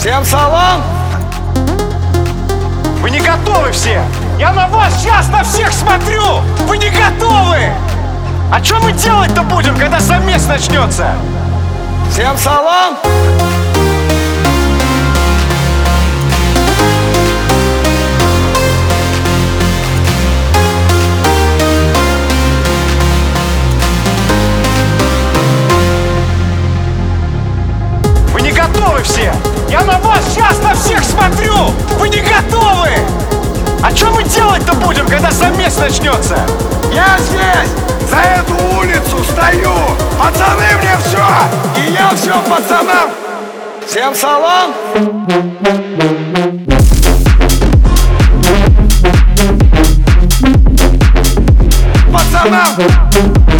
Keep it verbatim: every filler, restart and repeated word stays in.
Всем салам! Вы не готовы все! Я на вас сейчас на всех смотрю! Вы не готовы! А что мы делать-то будем, когда замес начнется? Всем салам! Вы не готовы все! Я на вас сейчас на всех смотрю! Вы не готовы! А что мы делать-то будем, когда замес начнется? Я здесь! За эту улицу стою! Пацаны, мне все! И я все пацанам! Всем салам! Пацанам!